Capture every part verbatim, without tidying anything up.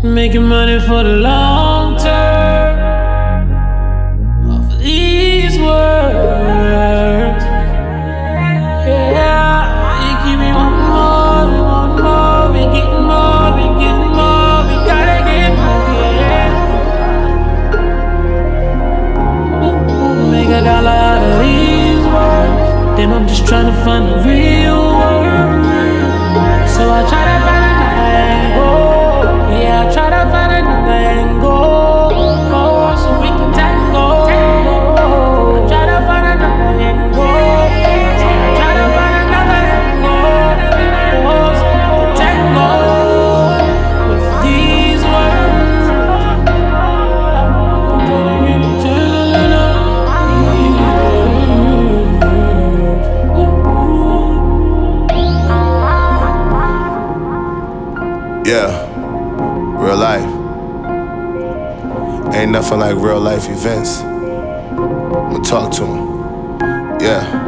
Making money for the long term off of these words. Yeah, you keep me one more, we want more, we getting more, we getting more, we gotta get more. Yeah. Ooh, make a dollar out of these words, then I'm just trying to find the real word. So I try to find another angle. Yeah, I try to find another angle, oh, so we can tango. I try to find another angle. I try to find another angle, oh, so we can tango with these words. Yeah, real life. Ain't nothing like real life events. I'ma talk to him. Yeah.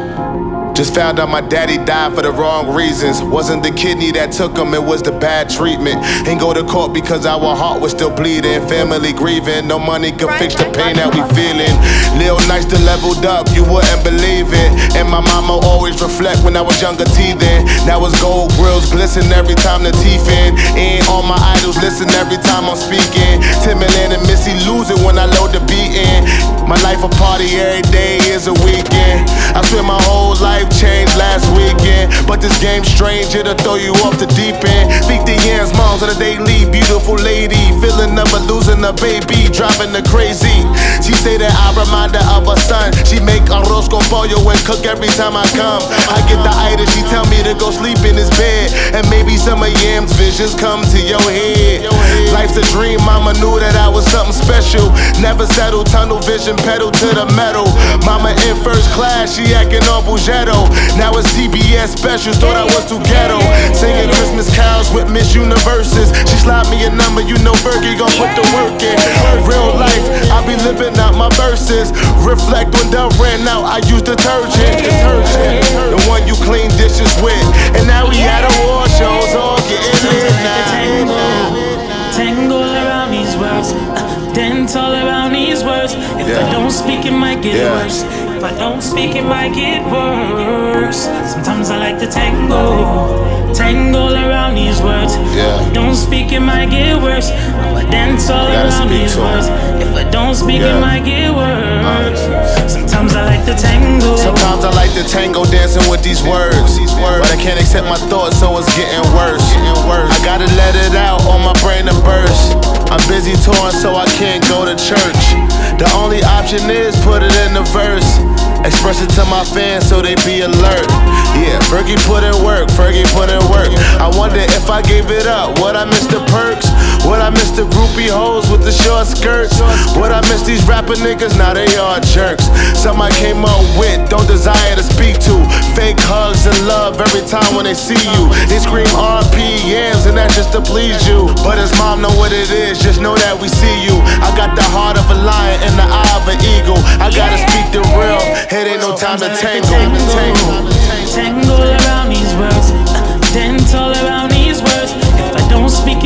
Just found out my daddy died for the wrong reasons. Wasn't the kidney that took him, it was the bad treatment. Ain't go to court because our heart was still bleeding. Family grieving, no money could fix the pain that we feeling. Lil Nice to leveled up, you wouldn't believe it. And my mama always reflect when I was younger teething. Now it's gold grills glisten every time the teeth in. And all my idols listen every time I'm speaking. Timberland and Missy lose it when I load the beat in. My life a party, every day is a weekend. I swear my whole life changed last weekend, but this game's strange, it'll throw you off the deep end. Speak the yams, moms on the daily, beautiful lady, feeling never losing a baby, driving her crazy. She say that I remind her of her son. She make arroz con pollo and cook every time I come. I get the itis, she tell me to go sleep in his bed, and maybe some of Yam's visions come to your head. Life's a dream, mama knew that I was something special. Never settle, tunnel vision, pedal to the metal. Mama in first class, she acting all Bougetto. Now it's C B S specials, thought I was too ghetto. Singing Christmas carols with Miss Universes. She slide me a number, you know Fergie gon' put the work in. Real life, I be living out my verses. Reflect when done ran out, I use detergent. Detergent, the one you clean dishes with. And now we at award shows, all getting lit now. Tangle around these words, uh, dance all around these words. If yeah. I don't speak, it might get yeah. worse. If I don't speak, it might get worse. Sometimes I like to tango, tangle around these words. Yeah. If I don't speak, it might get worse. I'ma dance all around these words. If I don't speak, yeah. it might get worse. Sometimes I like to tango. Sometimes I like to tango dancing with these words, but I can't accept my thoughts, so it's getting worse. I gotta let it out, on my brain to burst. I'm busy touring, so I can't go to church. The only option is put it in the verse. Express it to my fans so they be alert. Yeah, Fergie put in work, Fergie put in work. I wonder if I gave it up, would I miss the perks? Would I miss the groupie hoes with the short skirts? Would I miss these rapper niggas? Now they all jerks. Some I came up with, don't desire to speak to. Fake hugs and love every time when they see you. They scream R P Ms and that's just to please you. But his mom know what it is, just know that we see you. I got the heart of a lion and the eye of an eagle. I gotta speak the real. It ain't no time to tangle. Tangle around these words, uh, dance all around these words. If I don't speak,